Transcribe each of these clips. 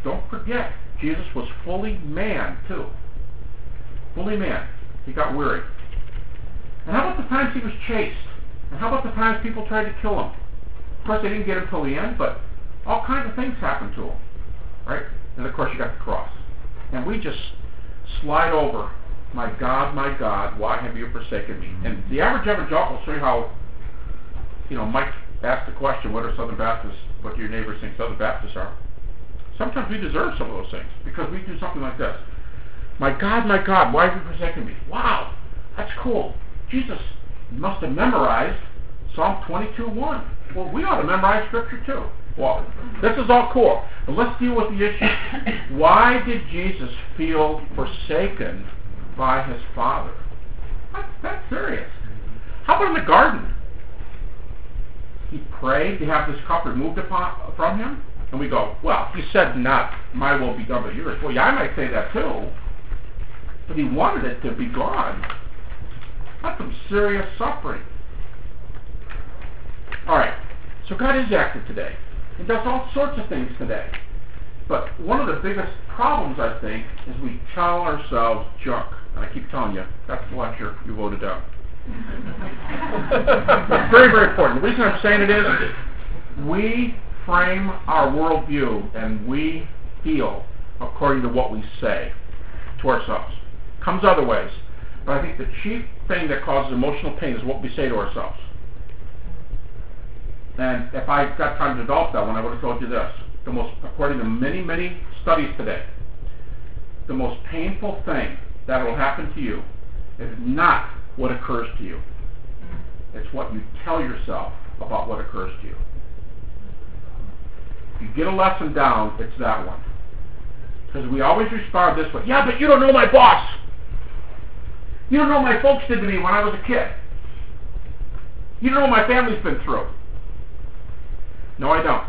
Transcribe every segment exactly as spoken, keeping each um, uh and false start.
don't forget, Jesus was fully man, too. Fully man. He got weary. And how about the times he was chased? And how about the times people tried to kill him? Of course, they didn't get him till the end, but all kinds of things happened to him. Right? And of course, you got the cross. And we just slide over, my God, my God, why have you forsaken me? And the average evangelical will show you how, you know, Mike asked the question, what are Southern Baptists, what do your neighbors think Southern Baptists are? Sometimes we deserve some of those things because we do something like this. My God, my God, why have you forsaken me? Wow, that's cool. Jesus must have memorized Psalm twenty-two one. Well, we ought to memorize Scripture too. Well, this is all cool. But let's deal with the issue. Why did Jesus feel forsaken by his Father? That's, that's serious. How about in the garden? He prayed to have this cup removed upon, from him? And we go, well, he said not, my will be done but yours. Well, yeah, I might say that too. But he wanted it to be gone. That's some serious suffering. All right, so God is active today. He does all sorts of things today. But one of the biggest problems, I think, is we tell ourselves junk. And I keep telling you, that's the lecture you voted down. It's very, very important. The reason I'm saying it is, we frame our worldview and we feel according to what we say to ourselves. Comes other ways. But I think the chief thing that causes emotional pain is what we say to ourselves. And if I got time to develop that one, I would have told you this. The most, according to many, many studies today, the most painful thing that will happen to you is not what occurs to you. It's what you tell yourself about what occurs to you. If you get a lesson down, it's that one. Because we always respond this way. Yeah, but you don't know my boss. You don't know what my folks did to me when I was a kid. You don't know what my family's been through. No, I don't.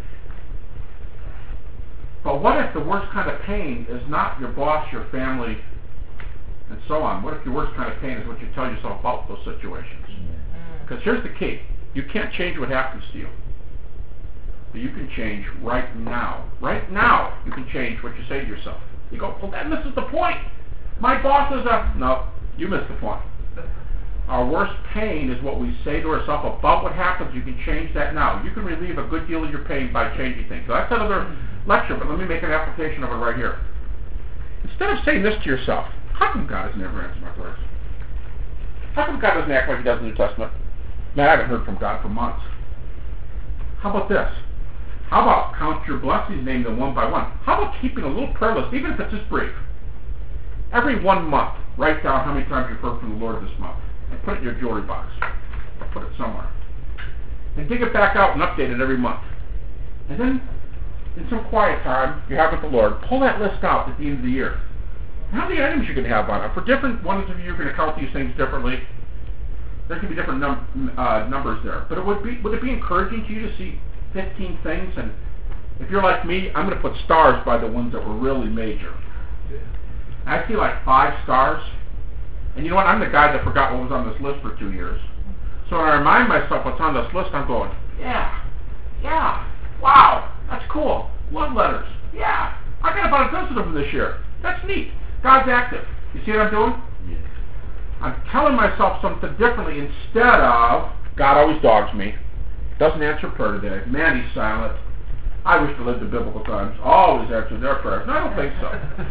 But what if the worst kind of pain is not your boss, your family, and so on? What if your worst kind of pain is what you tell yourself about those situations? Because here's the key. You can't change what happens to you. But you can change right now. Right now, you can change what you say to yourself. You go, well, that misses the point. My boss is a... No, you missed the point. Our worst pain is what we say to ourselves about what happens. You can change that now. You can relieve a good deal of your pain by changing things. So that's another lecture, but let me make an application of it right here. Instead of saying this to yourself, how come God has never answered my prayers? How come God doesn't act like he does in the New Testament? Man, I haven't heard from God for months. How about this? How about count your blessings, name them one by one? How about keeping a little prayer list, even if it's just brief? Every one month, write down how many times you've heard from the Lord this month. And put it in your jewelry box. Or put it somewhere. And dig it back out and update it every month. And then, in some quiet time, you have with the Lord, pull that list out at the end of the year. How many items you can have on it? For different ones of you, you're going to count these things differently. There can be different num- uh, numbers there. But it would be would it be encouraging to you to see fifteen things? And if you're like me, I'm going to put stars by the ones that were really major. I see like five stars. And you know what? I'm the guy that forgot what was on this list for two years. So when I remind myself what's on this list, I'm going, yeah, yeah, wow, that's cool. Love letters, yeah. I got about a dozen of them this year. That's neat. God's active. You see what I'm doing? Yeah. I'm telling myself something differently instead of, God always dogs me. Doesn't answer prayer today. Man, he's silent. I wish to live in biblical times. Always answer their prayers. No, I don't think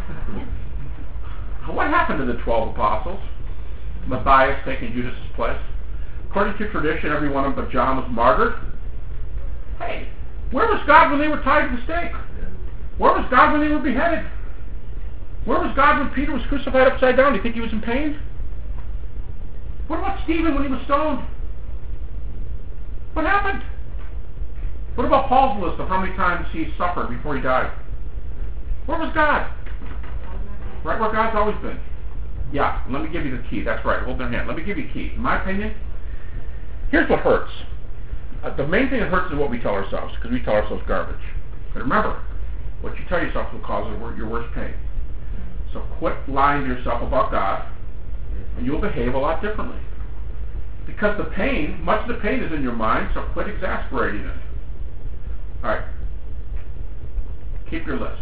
so. What happened to the twelve apostles? Matthias taking Judas' place. According to tradition, every one of them but John was martyred. Hey, where was God when they were tied to the stake? Where was God when they were beheaded? Where was God when Peter was crucified upside down? Do you think he was in pain? What about Stephen when he was stoned? What happened? What about Paul's list of how many times he suffered before he died? Where was God? Right where God's always been. Yeah, let me give you the key. That's right. Hold their hand. Let me give you the key. In my opinion, here's what hurts. Uh, the main thing that hurts is what we tell ourselves, because we tell ourselves garbage. But remember, what you tell yourself will cause your worst pain. So quit lying to yourself about God, and you'll behave a lot differently. Because the pain, much of the pain is in your mind, so quit exasperating it. All right. Keep your list.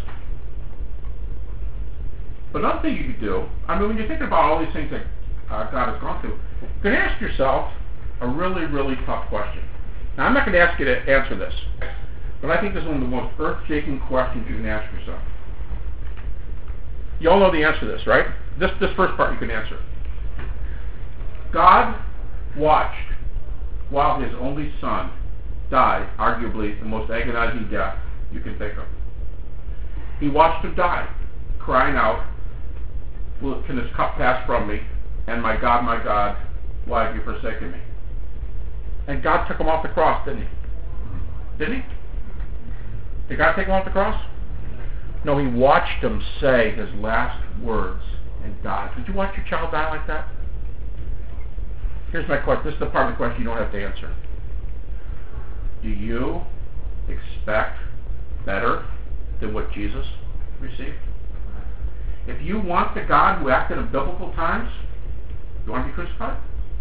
But another thing you could do, I mean, when you're thinking about all these things that uh, God has gone through, you can ask yourself a really, really tough question. Now, I'm not going to ask you to answer this, but I think this is one of the most earth-shaking questions you can ask yourself. You all know the answer to this, right? This, this first part you can answer. God watched while his only son died, arguably the most agonizing death you can think of. He watched him die, crying out, "Will, can this cup pass from me? And my God, my God, why have you forsaken me?" And God took him off the cross, didn't he? Didn't he? Did God take him off the cross? No, he watched him say his last words and died. Did you watch your child die like that? Here's my question. This is the part of the question you don't have to answer. Do you expect better than what Jesus received? If you want the God who acted in biblical times, you want to be crucified?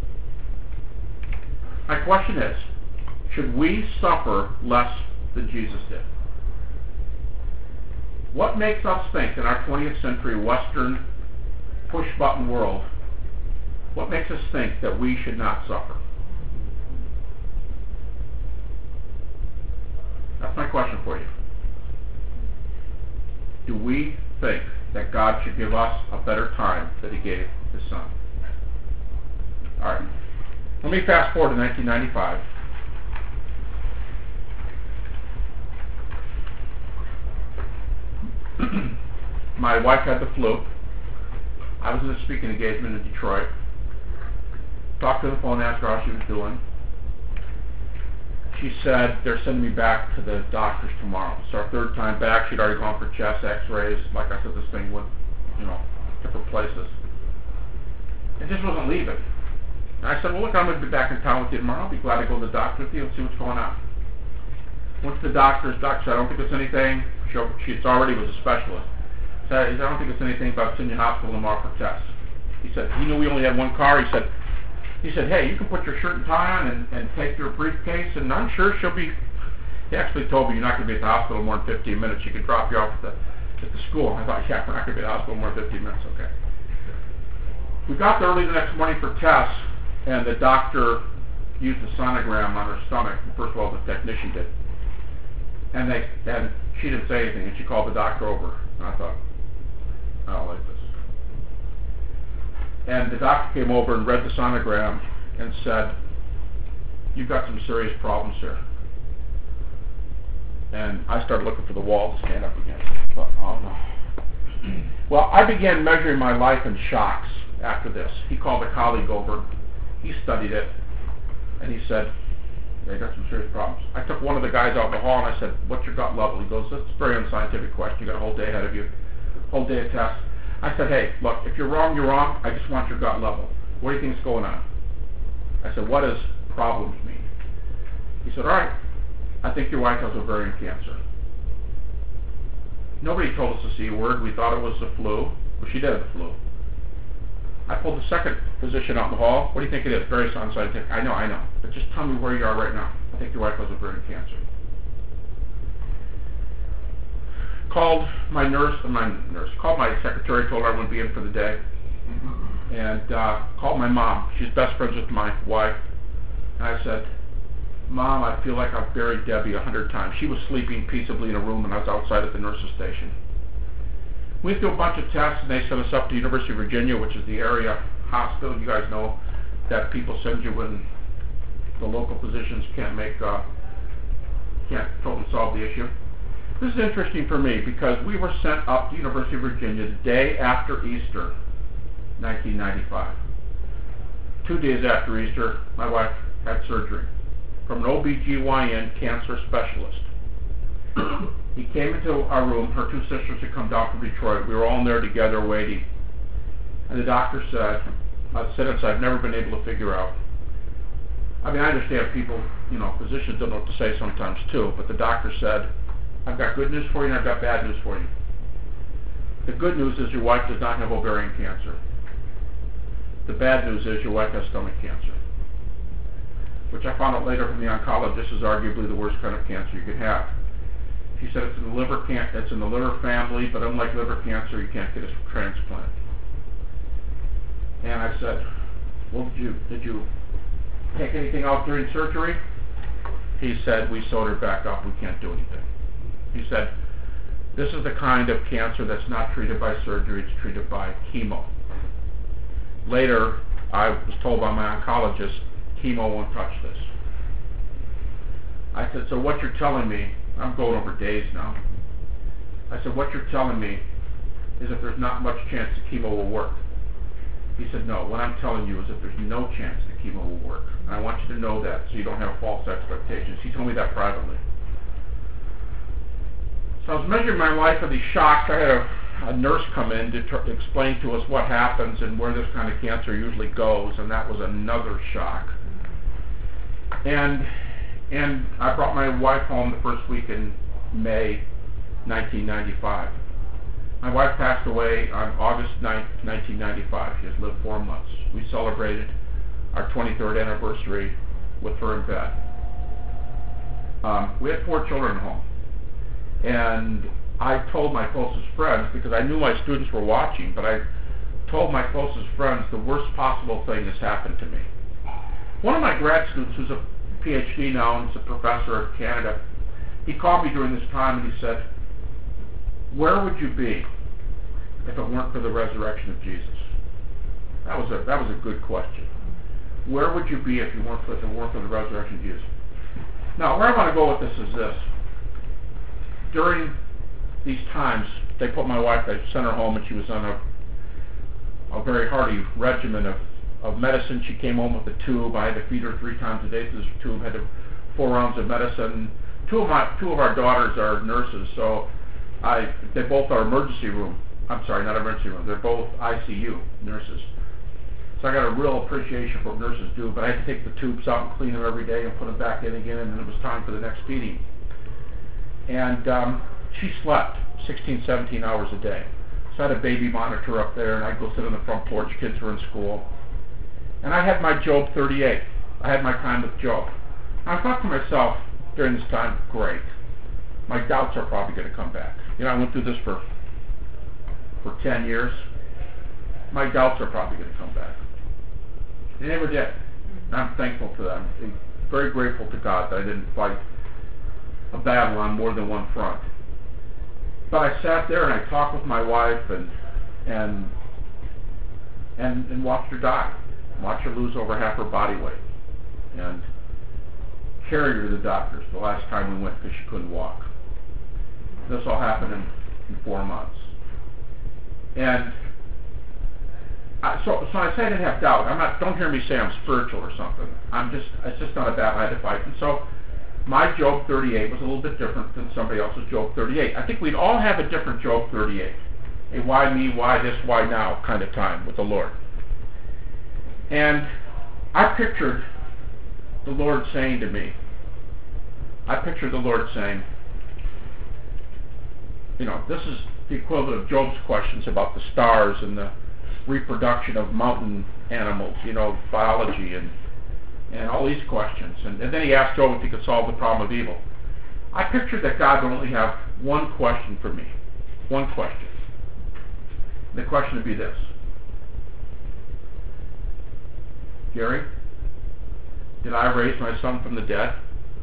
My question is, should we suffer less than Jesus did? What makes us think in our twentieth century Western push-button world, what makes us think that we should not suffer? That's my question for you. Do we think that God should give us a better time than he gave his son? All right. Let me fast forward to nineteen ninety-five. My wife had the flu. I was in a speaking engagement in Detroit. Talked to the phone, asked her how she was doing. She said they're sending me back to the doctors tomorrow. It's our third time back. She'd already gone for chest x-rays. Like I said, this thing went, you know, different places. It just wasn't leaving. And I said, well, look, I'm going to be back in town with you tomorrow. I'll be glad to go to the doctor with you and see what's going on. Went to the doctor's. Doctor said, I don't think it's anything. She, she already was a specialist. Said, he said, I don't think it's anything, but I'll send you to the hospital tomorrow for tests. He said, he knew we only had one car. He said, he said, hey, you can put your shirt and tie on and, and take your briefcase, and I'm sure she'll be... He actually told me you're not going to be at the hospital more than fifteen minutes. She can drop you off at the, at the school. I thought, yeah, we're not going to be at the hospital more than fifteen minutes. Okay. We got there early the next morning for tests, and the doctor used a sonogram on her stomach. First of all, the technician did. And they and she didn't say anything, and she called the doctor over. And I thought, I don't like this. And the doctor came over and read the sonogram and said, you've got some serious problems here. And I started looking for the wall to stand up against. I thought, oh no. Well, I began measuring my life in shocks after this. He called a colleague over. He studied it. And he said, they got some serious problems. I took one of the guys out in the hall and I said, what's your gut level? He goes, that's a very unscientific question. You got a whole day ahead of you. Whole day of tests. I said, hey, look, if you're wrong, you're wrong. I just want your gut level. What do you think's going on? I said, what does problems mean? He said, all right, I think your wife has ovarian cancer. Nobody told us the C word. We thought it was the flu. Well, she did have the flu. I pulled the second physician out in the hall. What do you think it is? Very unscientific. I know, I know. But just tell me where you are right now. I think your wife has ovarian cancer. Called my nurse, my nurse, called my secretary, told her I wouldn't be in for the day. And uh, called my mom. She's best friends with my wife. And I said, Mom, I feel like I've buried Debbie a hundred times. She was sleeping peaceably in a room and I was outside at the nurse's station. We went through a bunch of tests and they sent us up to University of Virginia, which is the area hospital. You guys know that people send you when the local physicians can't make, uh, can't totally solve the issue. This is interesting for me because we were sent up to University of Virginia the day after Easter, nineteen ninety-five. Two days after Easter, my wife had surgery from an O B G Y N cancer specialist. He came into our room. Her two sisters had come down from Detroit. We were all in there together waiting. And the doctor said, a sentence I've never been able to figure out. I mean, I understand people, you know, physicians don't know what to say sometimes too, but the doctor said, I've got good news for you and I've got bad news for you. The good news is your wife does not have ovarian cancer. The bad news is your wife has stomach cancer, which I found out later from the oncologist is arguably the worst kind of cancer you could have. If She said it's in the liver can it's in the liver family, but unlike liver cancer, you can't get a transplant. And I said, well, did you did you take anything out during surgery? He said, we sewed her back up. We can't do anything. He said, this is the kind of cancer that's not treated by surgery. It's treated by chemo. Later, I was told by my oncologist, chemo won't touch this. I said, so what you're telling me, I'm going over days now. I said, what you're telling me is that there's not much chance the chemo will work. He said, no, what I'm telling you is that there's no chance the chemo will work. And I want you to know that so you don't have false expectations. He told me that privately. So I was measuring my life of these shocks. I had a, a nurse come in to tr- explain to us what happens and where this kind of cancer usually goes, and that was another shock. And and I brought my wife home the first week in May nineteen ninety-five. My wife passed away on August ninth, nineteen ninety-five. She has lived four months. We celebrated our twenty-third anniversary with her in bed. Um, we had four children at home. And I told my closest friends, because I knew my students were watching, but I told my closest friends the worst possible thing has happened to me. One of my grad students, who's a P H D now and is a professor at Canada, he called me during this time and he said, where would you be if it weren't for the resurrection of Jesus? That was a that was a good question. Where would you be if you weren't for, if it weren't for the resurrection of Jesus? Now, where I want to go with this is this. During these times, they put my wife, they sent her home, and she was on a a very hearty regimen of, of medicine. She came home with a tube. I had to feed her three times a day through this tube. Had to, four rounds of medicine. Two of my two of our daughters are nurses, so I they both are emergency room. I'm sorry, not emergency room. They're both I C U nurses. So I got a real appreciation for what nurses do. But I had to take the tubes out and clean them every day and put them back in again, and then it was time for the next feeding. And um, she slept sixteen, seventeen hours a day. So I had a baby monitor up there, and I'd go sit on the front porch. Kids were in school. And I had my Job thirty-eight. I had my time with Job. And I thought to myself during this time, great. My doubts are probably going to come back. You know, I went through this for for ten years. My doubts are probably going to come back. They never did. And I'm thankful for that. I'm very grateful to God that I didn't fight a battle on more than one front. But I sat there and I talked with my wife and and and, and watched her die. Watched her lose over half her body weight. And carried her to the doctors the last time we went because she couldn't walk. This all happened in, in four months. And I, so, so I say I didn't have doubt. I'm not. Don't hear me say I'm spiritual or something. I'm just. It's just not a battle I had to fight. And so my Job thirty-eight was a little bit different than somebody else's Job thirty-eight. I think we'd all have a different Job thirty-eight. A why me, why this, why now kind of time with the Lord. And I pictured the Lord saying to me, I pictured the Lord saying, you know, this is the equivalent of Job's questions about the stars and the reproduction of mountain animals, you know, biology and and all these questions. And, and then he asked Job if he could solve the problem of evil. I pictured that God would only have one question for me. One question. The question would be this. Gary, did I raise my son from the dead?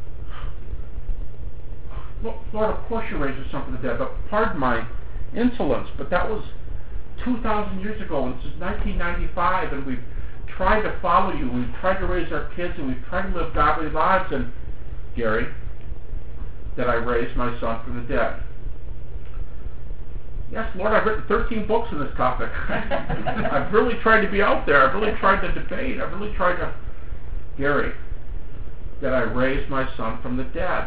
Well, Lord, of course you raised your son from the dead, but pardon my insolence, but that was two thousand years ago, and this is nineteen ninety-five, and we've tried to follow you, we've tried to raise our kids, and we've tried to live godly lives, and Gary, that I raised my son from the dead. Yes, Lord, I've written thirteen books on this topic. I've really tried to be out there. I've really tried to debate. I've really tried to... Gary, that I raised my son from the dead.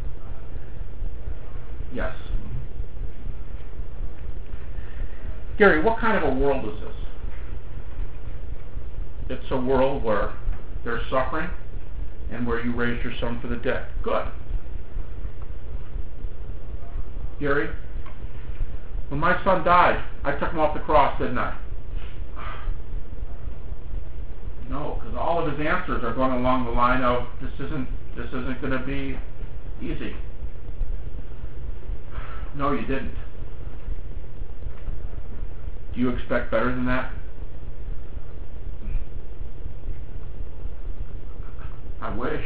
Yes. Gary, what kind of a world is this? It's a world where there's suffering and where you raised your son from the dead. Good. Gary, when my son died, I took him off the cross, didn't I? No, because all of his answers are going along the line of this isn't this isn't going to be easy. No, you didn't. Do you expect better than that? I wish.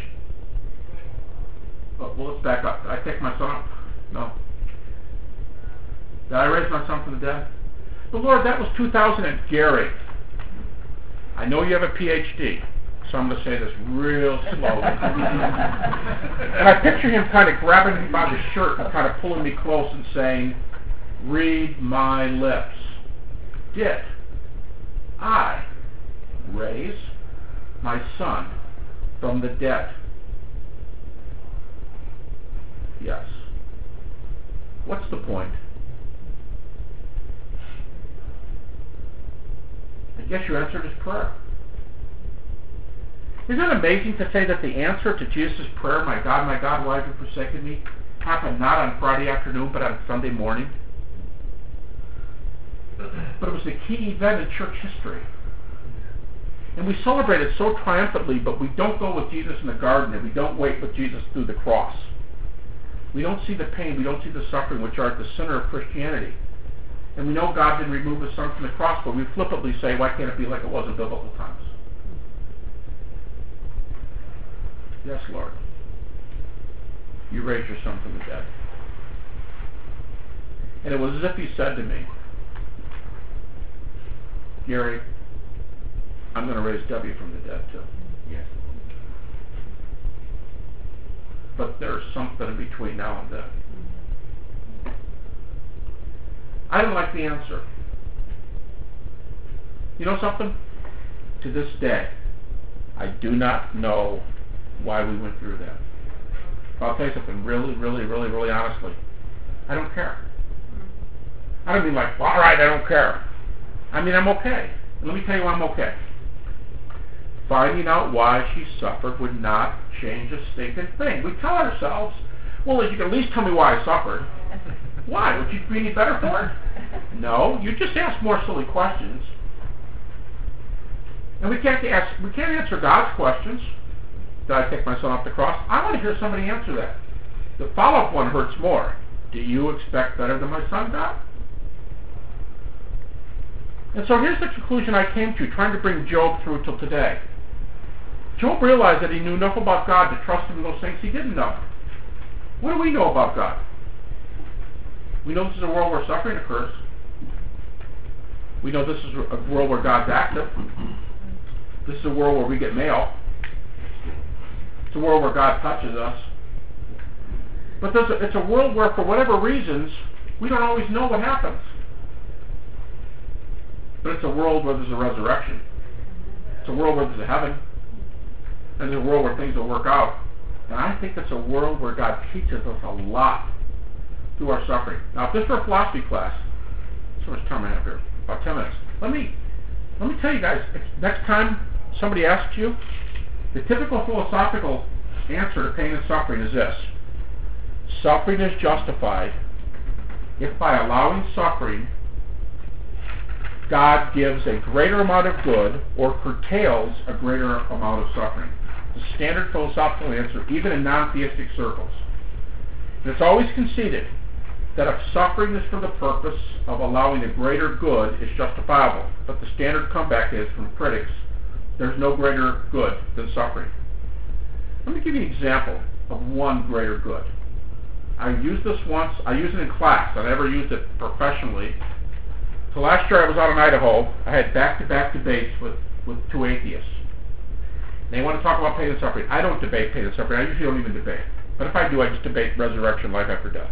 But well, let's back up. Did I take my son up? No. Did I raise my son from the dead? But Lord, that was two thousand and Gary. I know you have a P H D, so I'm going to say this real slowly. And I picture him kind of grabbing me by the shirt and kind of pulling me close and saying, read my lips. Did I raise my son from the dead? Yes. What's the point? I guess you answered his prayer. Isn't it amazing to say that the answer to Jesus' prayer, my God, my God, why have you forsaken me, happened not on Friday afternoon, but on Sunday morning? But it was the key event in church history. And we celebrate it so triumphantly, but we don't go with Jesus in the garden, and we don't wait with Jesus through the cross. We don't see the pain, we don't see the suffering, which are at the center of Christianity. And we know God didn't remove his son from the cross, but we flippantly say, why can't it be like it was in biblical times? Yes, Lord. You raised your son from the dead. And it was as if he said to me, Gary, I'm going to raise W from the dead too. Yes. But there's something in between now and then. I didn't like the answer. You know something? To this day, I do not know why we went through that. I'll tell you something really, really, really, really honestly. I don't care. I don't mean like, well, all right, I don't care. I mean, I'm okay. And let me tell you why I'm okay. Finding out why she suffered would not change a stinking thing. We tell ourselves, well, if you can at least tell me why I suffered. Why? Would you be any better for it? No. You just ask more silly questions. And we can't ask, we can't answer God's questions. Did I take my son off the cross? I want to hear somebody answer that. The follow-up one hurts more. Do you expect better than my son, God? And so here's the conclusion I came to, trying to bring Job through till today. Job realized that he knew enough about God to trust him in those things he didn't know. What do we know about God? We know this is a world where suffering occurs. We know this is a world where God's active. This is a world where we get mail. It's a world where God touches us. But there's a, it's a world where, for whatever reasons, we don't always know what happens. But it's a world where there's a resurrection. It's a world where there's a heaven. And there's a world where things will work out. And I think it's a world where God teaches us a lot through our suffering. Now, if this were a philosophy class, so much time I have here, about ten minutes. Let me let me tell you guys, if next time somebody asks you, the typical philosophical answer to pain and suffering is this. Suffering is justified if by allowing suffering, God gives a greater amount of good or curtails a greater amount of suffering. The standard philosophical answer, even in non-theistic circles. And it's always conceded that if suffering is for the purpose of allowing a greater good, it's justifiable. But the standard comeback is, from critics, there's no greater good than suffering. Let me give you an example of one greater good. I used this once. I used it in class. I never used it professionally. So last year I was out in Idaho. I had back-to-back debates with, with two atheists. They want to talk about pain and suffering. I don't debate pain and suffering. I usually don't even debate. But if I do, I just debate resurrection, life after death.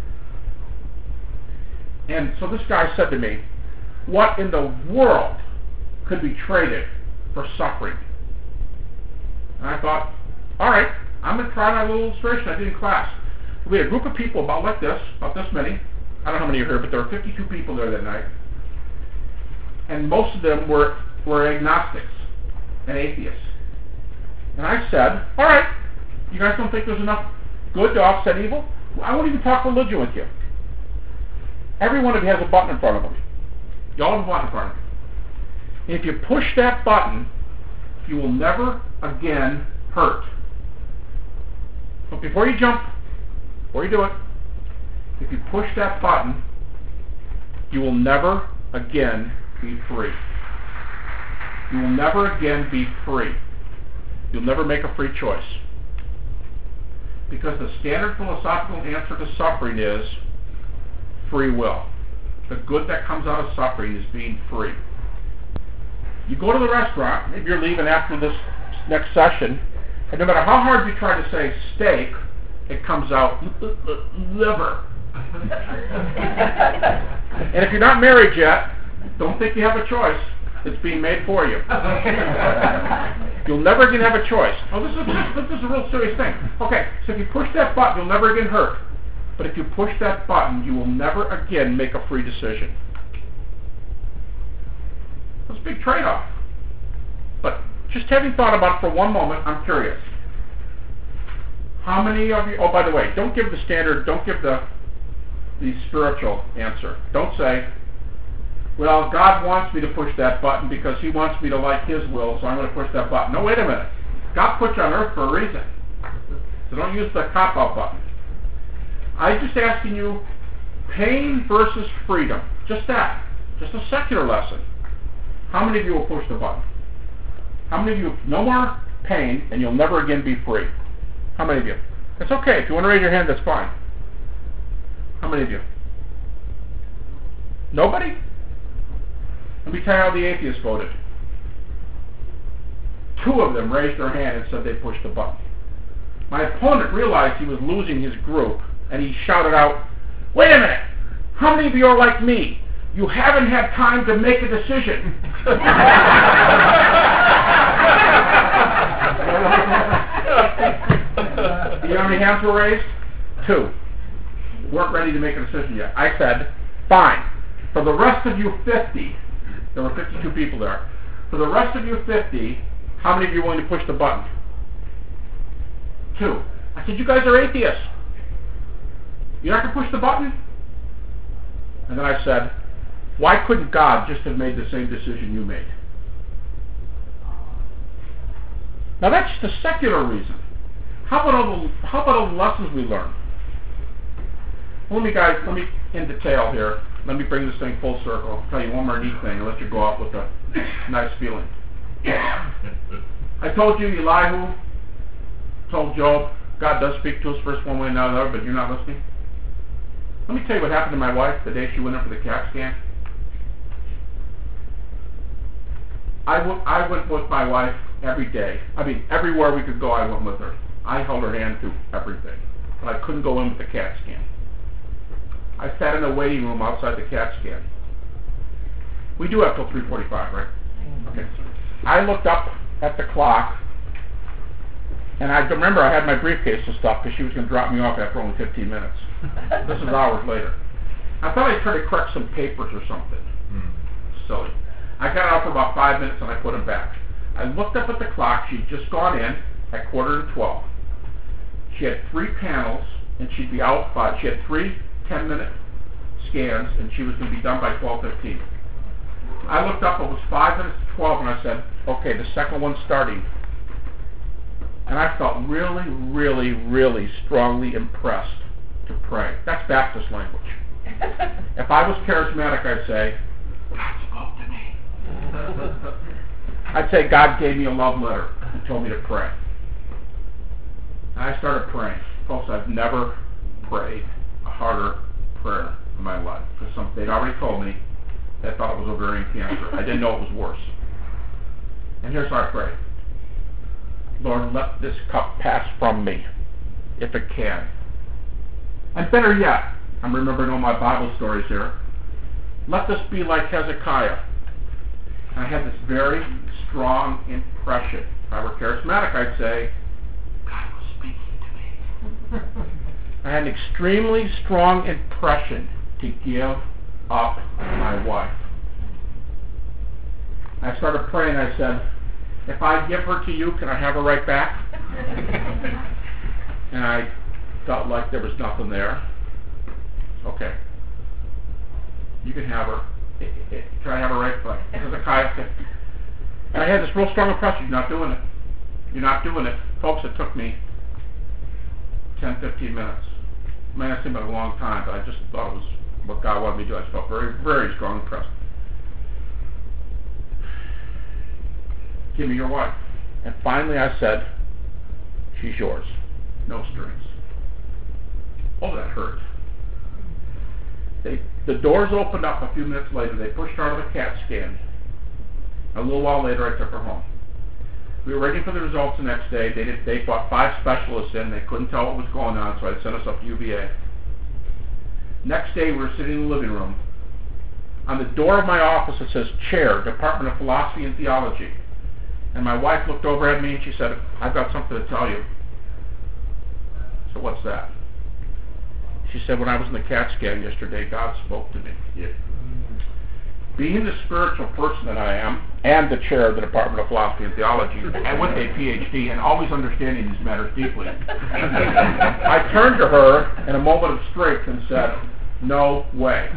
And so this guy said to me, what in the world could be traded for suffering? And I thought, all right, I'm going to try my little illustration I did in class. We had a group of people about like this, about this many. I don't know how many are here, but there were fifty-two people there that night. And most of them were, were agnostics and atheists. And I said, all right, you guys don't think there's enough good to offset evil? I won't even talk religion with you. Every one of you has a button in front of them. You all have a button in front of you. And if you push that button, you will never again hurt. But before you jump, before you do it, If you push that button, you will never again be free. You will never again be free. You'll never make a free choice. Because the standard philosophical answer to suffering is free will. The good that comes out of suffering is being free. You go to the restaurant, maybe you're leaving after this next session, and no matter how hard you try to say steak, it comes out liver. And if you're not married yet, don't think you have a choice. It's being made for you. You'll never again have a choice. Oh, this is, this is a real serious thing. Okay, so if you push that button, you'll never again hurt. But if you push that button, you will never again make a free decision. That's a big trade-off. But just having thought about it for one moment, I'm curious. How many of you, oh, by the way, don't give the standard, don't give the, the spiritual answer. Don't say, well, God wants me to push that button because he wants me to like his will, so I'm going to push that button. No, wait a minute. God put you on earth for a reason. So don't use the cop-out button. I'm just asking you, pain versus freedom. Just that. Just a secular lesson. How many of you will push the button? How many of you, no more pain, and you'll never again be free? How many of you? That's okay. If you want to raise your hand, that's fine. How many of you? Nobody? Let me tell you how the atheists voted. Two of them raised their hand and said they pushed the button. My opponent realized he was losing his group, and he shouted out, wait a minute! How many of you are like me? You haven't had time to make a decision. You know how many hands were raised? Two. Weren't ready to make a decision yet. I said, fine. For the rest of you fifty, there were fifty-two people there. For the rest of you fifty, how many of you are willing to push the button? Two. I said, you guys are atheists. You're not going to push the button? And then I said, why couldn't God just have made the same decision you made? Now that's just a secular reason. How about all the, how about all the lessons we learn? Let me, guys, let me, in detail here, let me bring this thing full circle. I'll tell you one more neat thing and let you go out with a nice feeling. I told you Elihu told Job, God does speak to us first one way and another, but you're not listening. Let me tell you what happened to my wife the day she went in for the CAT scan. I, w- I went with my wife every day. I mean, everywhere we could go, I went with her. I held her hand through everything. But I couldn't go in with the CAT scan. I sat in a waiting room outside the CAT scan. We do have till three forty-five, right? Okay. I looked up at the clock, and I remember I had my briefcase and stuff because she was going to drop me off after only fifteen minutes. This is hours later. I thought I'd try to correct some papers or something. Mm. Silly. I got out for about five minutes and I put them back. I looked up at the clock. She'd just gone in at quarter to twelve. She had three panels, and she'd be out by, she had three ten-minute scans, and she was going to be done by twelve fifteen. I looked up, it was five minutes to twelve, and I said, okay, the second one's starting. And I felt really, really, really strongly impressed to pray. That's Baptist language. If I was charismatic, I'd say, God spoke to me. I'd say God gave me a love letter and told me to pray. And I started praying. Folks, I've never prayed a harder prayer in my life. Because some, they'd already told me they thought it was ovarian cancer. I didn't know it was worse. And here's how I prayed. Lord, let this cup pass from me, if it can. And better yet, I'm remembering all my Bible stories here. Let this be like Hezekiah. And I had this very strong impression. If I were charismatic, I'd say, God was speaking to me. I had an extremely strong impression to give up my wife. I started praying. I said, if I give her to you, can I have her right back? And I felt like there was nothing there. Okay. You can have her. Can I have her right back? Hezekiah said, and I had this real strong impression. You're not doing it. You're not doing it. Folks, it took me ten, fifteen minutes. I mean, I've seen him a long time, but I just thought it was what God wanted me to do. I just felt very, very strong impressed. Give me your wife. And finally I said, she's yours. No strings. Oh, that hurt. They, the doors opened up a few minutes later. They pushed her out of the CAT scan. A little while later, I took her home. We were waiting for the results the next day. They did, they brought five specialists in. They couldn't tell what was going on, so I sent us up to U V A. Next day, we were sitting in the living room. On the door of my office, it says Chair, Department of Philosophy and Theology. And my wife looked over at me and she said, I've got something to tell you. So what's that? She said, when I was in the CAT scan yesterday, God spoke to me. Yeah. Being the spiritual person that I am, and the chair of the Department of Philosophy and Theology, and with a P H D, and always understanding these matters deeply, I turned to her in a moment of strength and said, no way.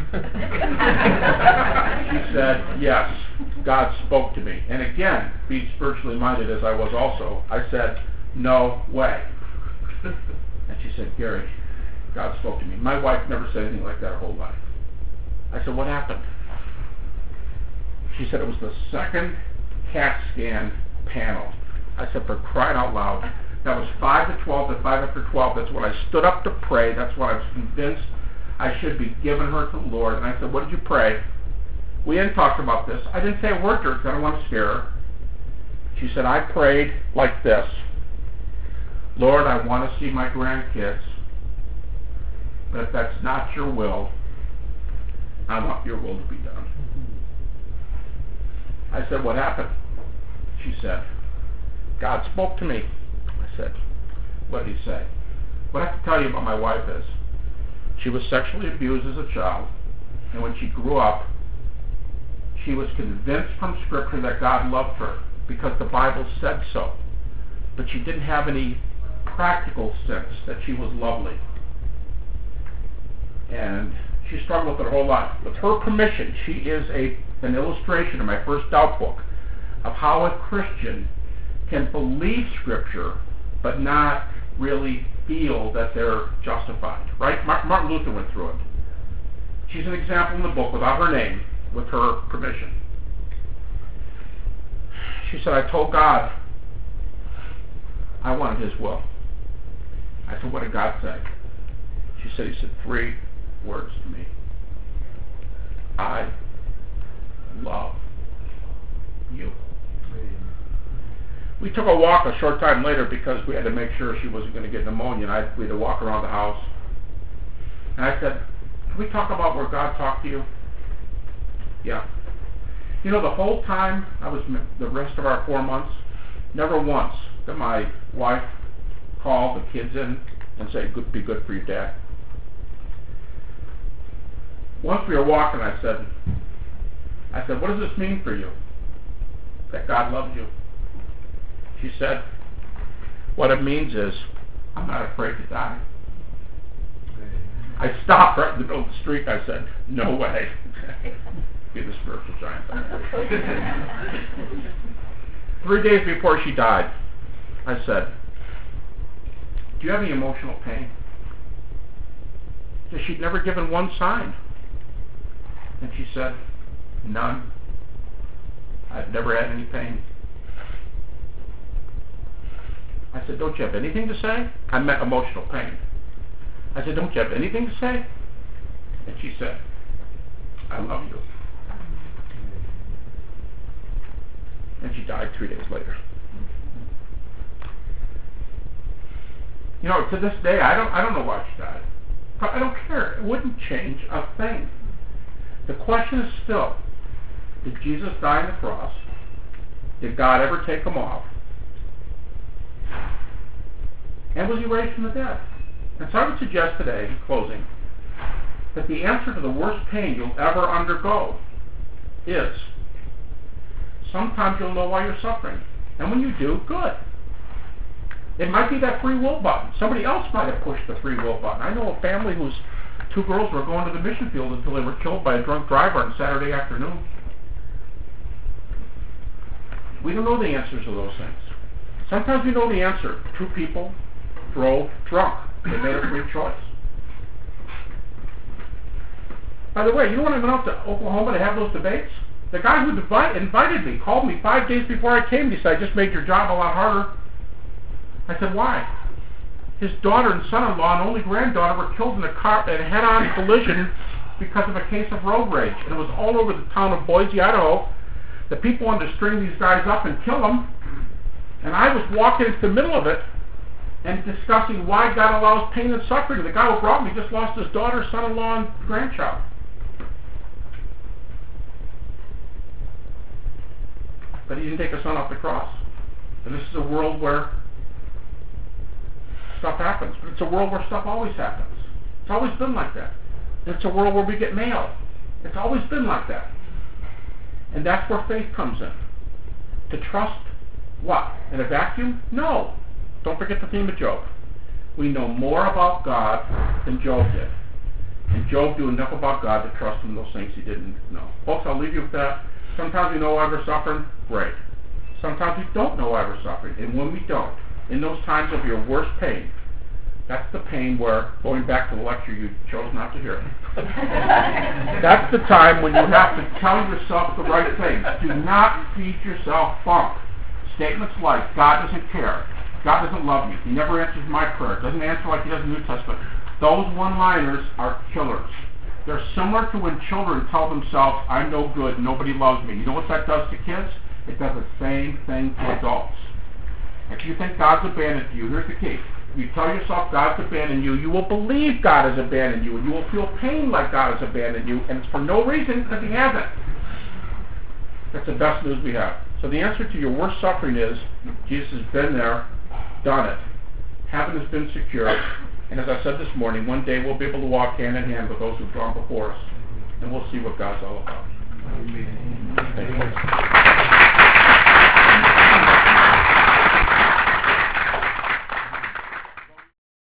She said, yes, God spoke to me. And again, being spiritually minded as I was also, I said, no way. And she said, Gary, God spoke to me. My wife never said anything like that her whole life. I said, what happened? She said it was the second CAT scan panel. I said, for crying out loud. That was five to twelve to five after twelve. That's when I stood up to pray. That's when I was convinced I should be giving her to the Lord. And I said, what did you pray? We hadn't talked about this. I didn't say a word to her because I don't want to scare her. She said, I prayed like this. Lord, I want to see my grandkids. But if that's not your will, I want your will to be done. I said, what happened? She said, God spoke to me. I said, what did he say? What I have to tell you about my wife is, she was sexually abused as a child, and when she grew up, she was convinced from Scripture that God loved her because the Bible said so. But she didn't have any practical sense that she was lovely. And she struggled with it her whole life. With her permission, she is a an illustration in my first doubt book of how a Christian can believe Scripture but not really feel that they're justified. Right? Martin Luther went through it. She's an example in the book without her name, with her permission. She said, I told God I wanted His will. I said, what did God say? She said, He said three words to me. I love you. We took a walk a short time later because we had to make sure she wasn't going to get pneumonia, and I, we had to walk around the house. And I said, can we talk about where God talked to you? Yeah. You know, the whole time I was, the rest of our four months, never once did my wife call the kids in and say, "Good, be good for your dad." Once we were walking, I said, I said, what does this mean for you? That God loves you. She said, what it means is, I'm not afraid to die. I stopped right in the middle of the street and I said, no way. Be the spiritual giant. Three days before she died, I said, do you have any emotional pain? Because she'd never given one sign. And she said, none. I've never had any pain. I said, don't you have anything to say? I meant emotional pain. I said, don't you have anything to say? And she said, I love you. And she died three days later. You know, to this day, I don't I don't know why she died. I don't care. It wouldn't change a thing. The question is still, did Jesus die on the cross? Did God ever take him off? And was he raised from the dead? And so I would suggest today, in closing, that the answer to the worst pain you'll ever undergo is, sometimes you'll know why you're suffering. And when you do, good. It might be that free will button. Somebody else might have pushed the free will button. I know a family whose two girls were going to the mission field until they were killed by a drunk driver on Saturday afternoon. We don't know the answers to those things. Sometimes we know the answer. Two people drove drunk. They made a free choice. By the way, you know when I went out to Oklahoma to have those debates? The guy who devi- invited me called me five days before I came. He said, I just made your job a lot harder. I said, why? His daughter and son-in-law and only granddaughter were killed in a car in a head-on collision because of a case of road rage. And it was all over the town of Boise, Idaho. The people wanted to string these guys up and kill them. And I was walking into the middle of it and discussing why God allows pain and suffering. And the guy who brought me just lost his daughter, son-in-law, and grandchild. But he didn't take his son off the cross. And this is a world where stuff happens. But it's a world where stuff always happens. It's always been like that. And it's a world where we get mail. It's always been like that. And that's where faith comes in. To trust what? In a vacuum? No. Don't forget the theme of Job. We know more about God than Job did. And Job knew enough about God to trust in those things he didn't know. Folks, I'll leave you with that. Sometimes we know why we're suffering. Great. Sometimes we don't know why we're suffering. And when we don't, in those times of your worst pain, that's the pain where, going back to the lecture you chose not to hear, that's the time when you have to tell yourself the right things. Do not feed yourself funk. Statements like, God doesn't care, God doesn't love you, He never answers my prayer, doesn't answer like He does in the New Testament. Those one-liners are killers. They're similar to when children tell themselves, I'm no good, nobody loves me. You know what that does to kids? It does the same thing to adults. If you think God's abandoned you, here's the key. If you tell yourself God's abandoned you, you will believe God has abandoned you, and you will feel pain like God has abandoned you, and it's for no reason because He hasn't. That's the best news we have. So the answer to your worst suffering is, Jesus has been there, done it. Heaven has been secured. And as I said this morning, one day we'll be able to walk hand in hand with those who've gone before us, and we'll see what God's all about.